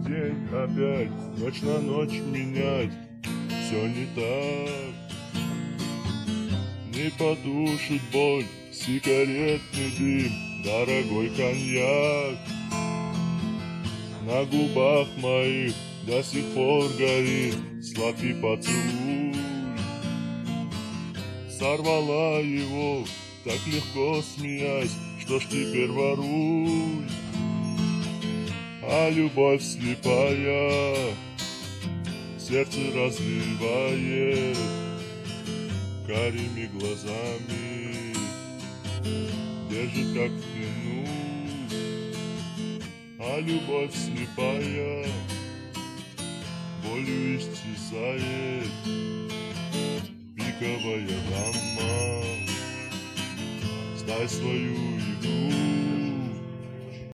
день опять, ночь на ночь менять, все не так. Не потушит боль сигаретный дым, дорогой коньяк. На губах моих до сих пор горит сладкий поцелуй. Сорвала его, так легко смеясь, что ж теперь воруй. А любовь слепая сердце разливает карими глазами, держит как в плену. А любовь слепая болью исчезает пиковая дама. Знай свою игру,